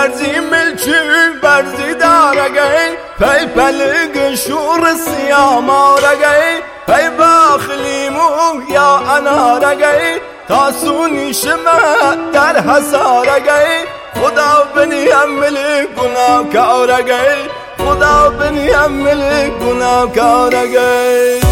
برزی ملچی برزی دارگی پی پلگ شور سیامارگی پی باخلیمو یا انارگی تاسونی شما در حسارگی خدا بنی عمل گناه کارگی خدا بنی عمل گناه کارگی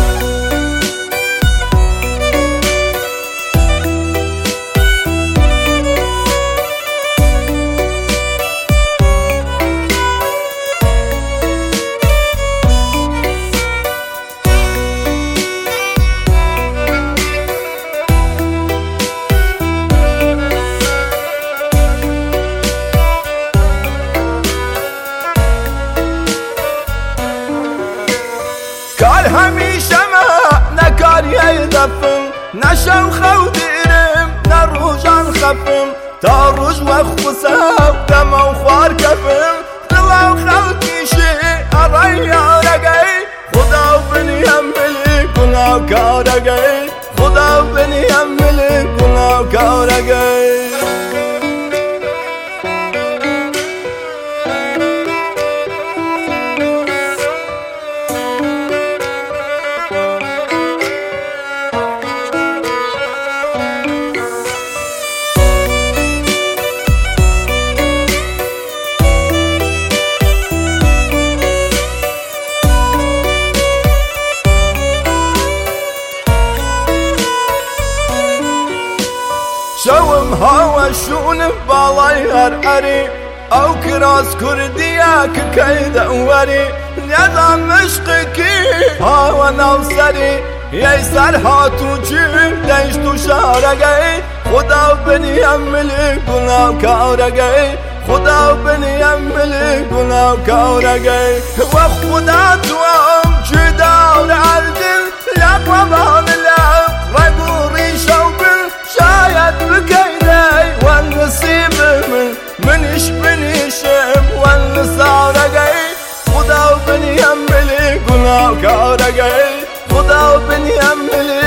کار همیشه ما نکاری دفم نشو خو دیرم نروجان خفم تا روز وقت خساب دم و خوار کفم دلو خو کشی آرای آرگی خدا بنی عمل گناه کارگی خدا بنی عمل گناه کارگی شوم هوا شون بالای هر اری او کراس کردیا که کید اوری نیازم مشق کی هوا نوسری یه سر هاتو چیم دیش تو شارگی خدا بنی عمل گناه کارگی خدا بنی عمل گناه کارگی و خدا تو هم جدار عردل لک و بان لک رگو ریشو بل شاید بکیدی والنصیب منش منشم والنصارگی خدا بنی عمل گناه کارگی خدا بنی عمل